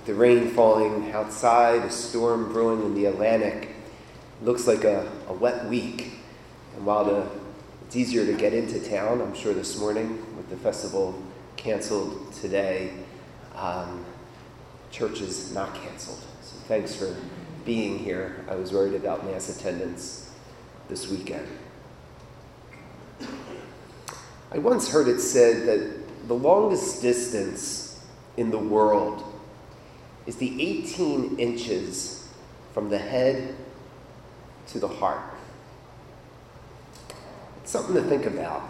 With the rain falling outside, a storm brewing in the Atlantic, it looks like a wet week. And while it's easier to get into town, I'm sure this morning, with the festival canceled today, church is not canceled. So thanks for being here. I was worried about mass attendance this weekend. I once heard it said that the longest distance in the world is the 18 inches from the head to the heart. It's something to think about.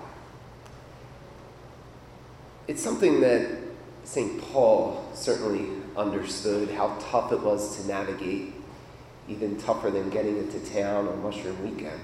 It's something that St. Paul certainly understood, how tough it was to navigate, even tougher than getting into town on Mushroom Weekend.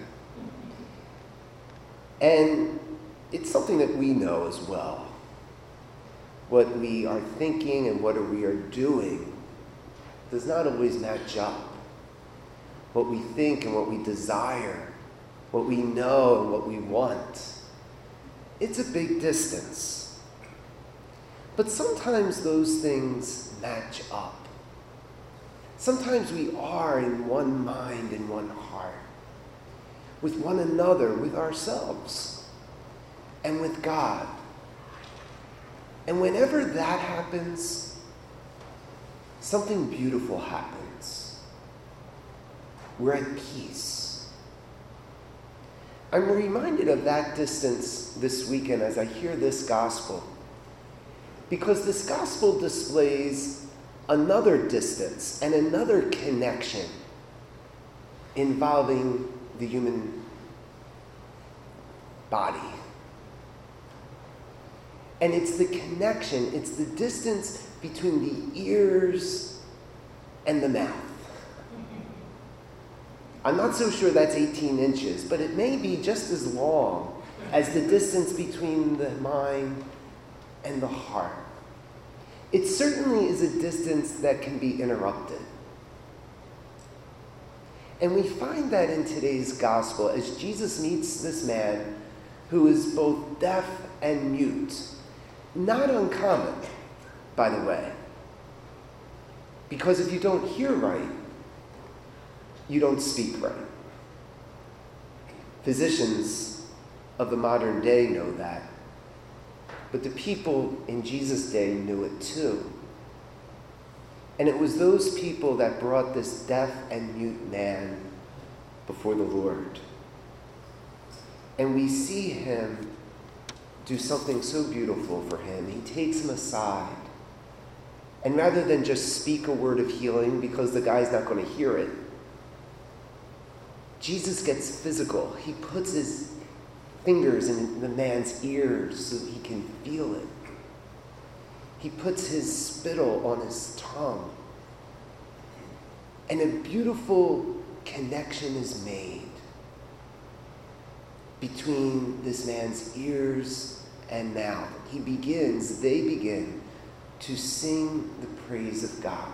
And it's something that we know as well. What we are thinking and what we are doing does not always match up. What we think and what we desire, what we know and what we want, it's a big distance. But sometimes those things match up. Sometimes we are in one mind and one heart, with one another, with ourselves, and with God. And whenever that happens, something beautiful happens. We're at peace. I'm reminded of that distance this weekend as I hear this gospel, because this gospel displays another distance and another connection involving the human body. And it's the connection, it's the distance between the ears and the mouth. I'm not so sure that's 18 inches, but it may be just as long as the distance between the mind and the heart. It certainly is a distance that can be interrupted. And we find that in today's gospel as Jesus meets this man who is both deaf and mute. Not uncommon, by the way. Because if you don't hear right, you don't speak right. Physicians of the modern day know that. But the people in Jesus' day knew it too. And it was those people that brought this deaf and mute man before the Lord. And we see him do something so beautiful for him. He takes him aside. And rather than just speak a word of healing, because the guy's not going to hear it, Jesus gets physical. He puts his fingers in the man's ears so that he can feel it. He puts his spittle on his tongue. And a beautiful connection is made between this man's ears and mouth. They begin to sing the praise of God.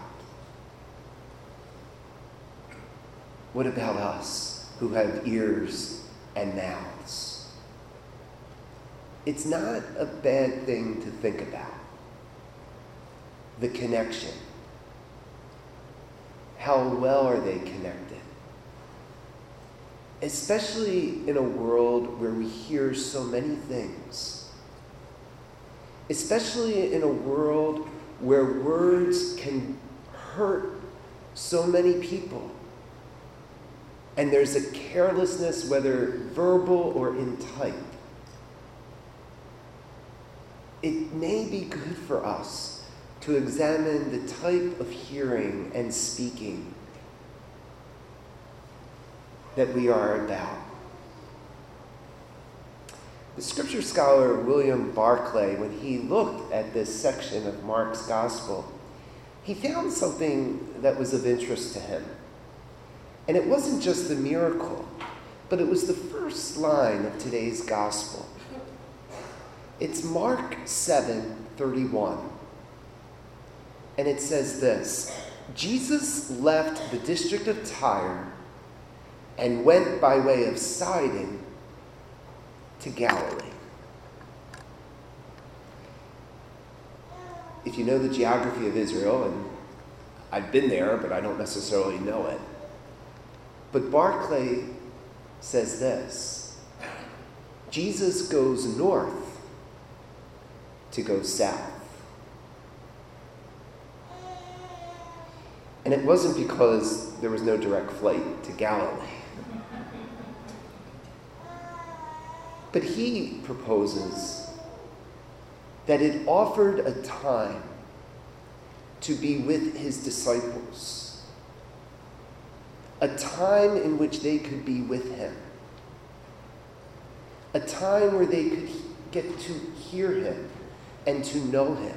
What about us who have ears and mouths? It's not a bad thing to think about. The connection. How well are they connected? Especially in a world where we hear so many things. Especially in a world where words can hurt so many people. And there's a carelessness, whether verbal or in type. It may be good for us to examine the type of hearing and speaking that we are about. The scripture scholar William Barclay, when he looked at this section of Mark's gospel, he found something that was of interest to him. And it wasn't just the miracle, but it was the first line of today's gospel. It's Mark 7:31. And it says this: Jesus left the district of Tyre and went by way of Sidon to Galilee. If you know the geography of Israel, and I've been there, but I don't necessarily know it. But Barclay says this: Jesus goes north to go south. And it wasn't because there was no direct flight to Galilee. But he proposes that it offered a time to be with his disciples, a time in which they could be with him, a time where they could get to hear him and to know him.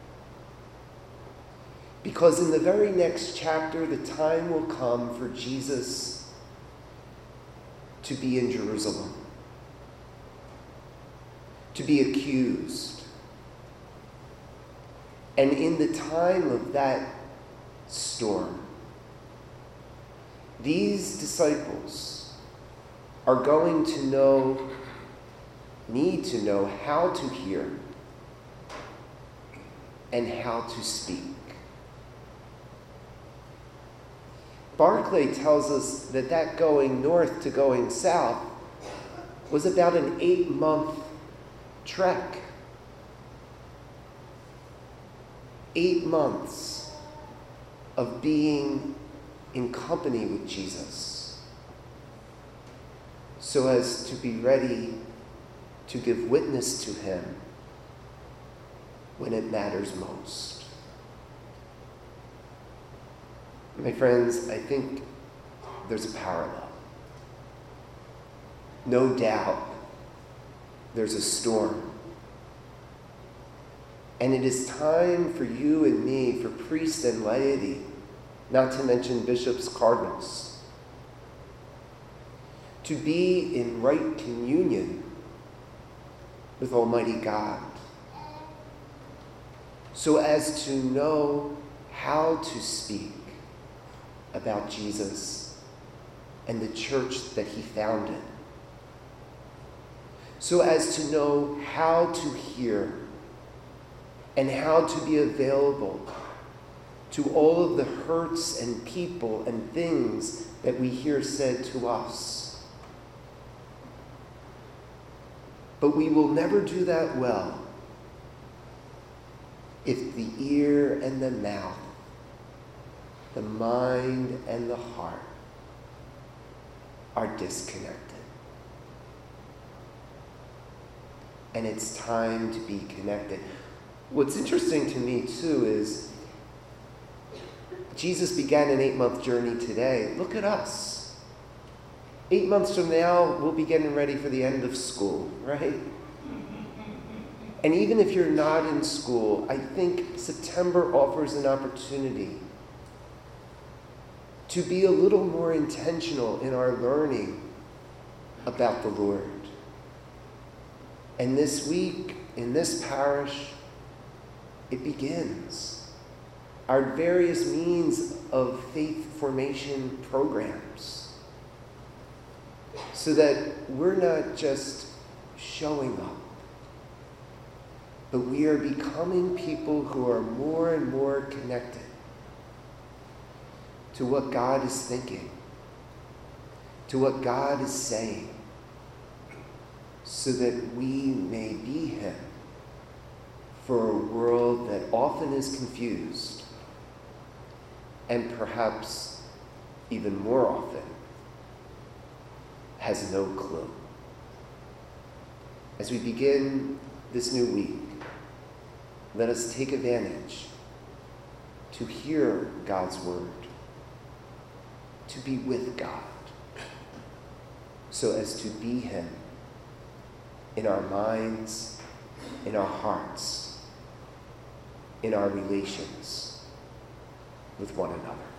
Because in the very next chapter, the time will come for Jesus to be in Jerusalem, to be accused. And in the time of that storm, these disciples are going to need to know how to hear and how to speak. Barclay tells us that going north to going south was about an 8-month trek. 8 months of being in company with Jesus, so as to be ready to give witness to him when it matters most. My friends, I think there's a parallel. No doubt there's a storm. And it is time for you and me, for priests and laity, not to mention bishops, cardinals, to be in right communion with Almighty God, so as to know how to speak about Jesus and the church that he founded, so as to know how to hear and how to be available to all of the hurts and people and things that we hear said to us. But we will never do that well if the ear and the mouth, the mind and the heart are disconnected. And it's time to be connected. What's interesting to me, too, is Jesus began an 8-month journey today. Look at us. 8 months from now, we'll be getting ready for the end of school, right? And even if you're not in school, I think September offers an opportunity to be a little more intentional in our learning about the Lord. And this week, in this parish, it begins. Our various means of faith formation programs, so that we're not just showing up, but we are becoming people who are more and more connected to what God is thinking, to what God is saying, so that we may be him for a world that often is confused, and perhaps even more often has no clue. As we begin this new week, let us take advantage to hear God's word, to be with God, so as to be him in our minds, in our hearts, in our relations with one another.